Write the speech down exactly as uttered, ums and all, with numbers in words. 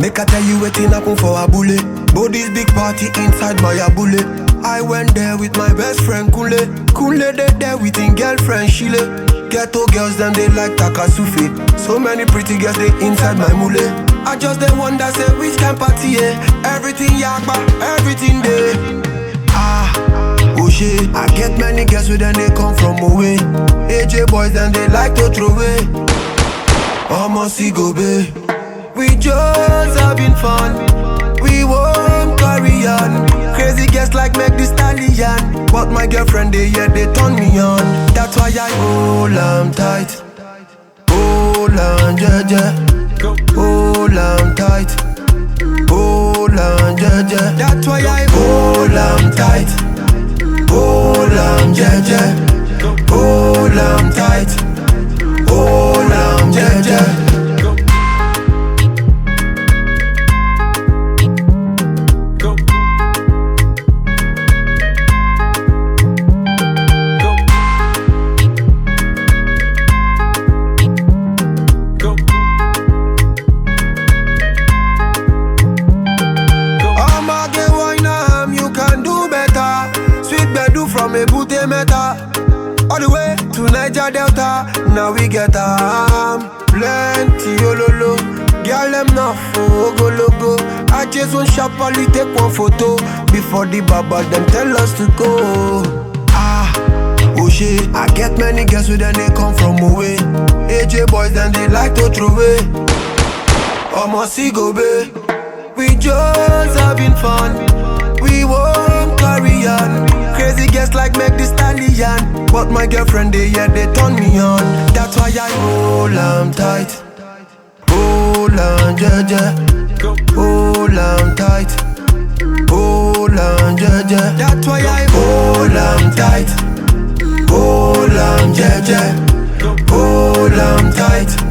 Make I tell you wetin happen for Abule. Body's big party inside my Abule. I went there with my best friend Kule. Kule they there with him girlfriend Shile. Ghetto girls them they like Takasufi. So many pretty girls they inside my mule. I just they wonder say which can party eh? Everything yakba, everything there. Ah, oh shit. I get many girls with them they come from away. A J boys and they like to throw away. Almost see go be. We just having fun. We won't carry on. Crazy guests like make the stallion. But my girlfriend they yeah they turn me on. That's why I hold on tight. Hold on jeje. Hold on tight. Hold on jeje. That's why I hold on tight. Hold on jeje. Hold on tight. Hold on jeje. From a booty meta all the way to Niger Delta. Now we get um plenty ololo. Girl them not for go logo. I just want sharply take one photo before the baba them tell us to go. Ah, oh shit. I get many girls with them they come from away. A J boys and they like to throw away. Almost see go be. We just having fun. We won't carry on. Crazy guests like make the stallion. But my girlfriend they yeah they turn me on. That's why I hold on tight. Hold on jeje. Hold on tight. Hold on jeje. That's why I hold on tight. Hold on jeje. Hold on tight.